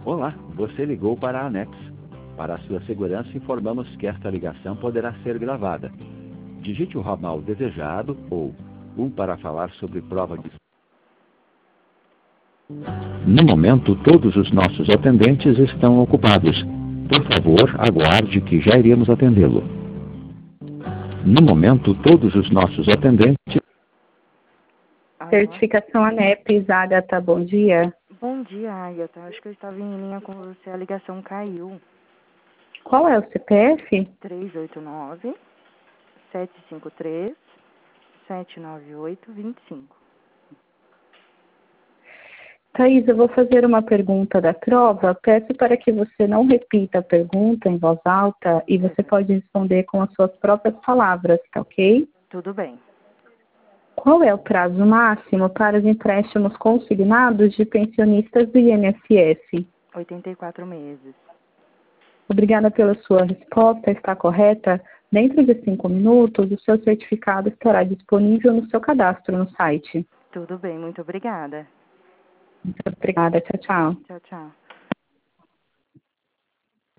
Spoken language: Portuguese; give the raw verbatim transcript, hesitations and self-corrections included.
Olá, você ligou para a ANEX. Para a sua segurança, informamos que esta ligação poderá ser gravada. Digite o ramal desejado ou um para falar sobre prova de... No momento, todos os nossos atendentes estão ocupados. Por favor, aguarde que já iremos atendê-lo. No momento, todos os nossos atendentes... Certificação ANEP, Agatha, bom dia. Bom dia, Agatha. Acho que eu estava em linha com você, a ligação caiu. Qual é o C P F? três oito nove, sete cinco três, sete nove oito, dois cinco. Thaís, eu vou fazer uma pergunta da prova. Peço para que você não repita a pergunta em voz alta e você pode responder com as suas próprias palavras, tá ok? Tudo bem. Qual é o prazo máximo para os empréstimos consignados de pensionistas do I N S S? oitenta e quatro meses. Obrigada pela sua resposta, está correta? Dentro de cinco minutos, o seu certificado estará disponível no seu cadastro no site. Tudo bem, muito obrigada. Muito obrigada, tchau, tchau. Tchau, tchau.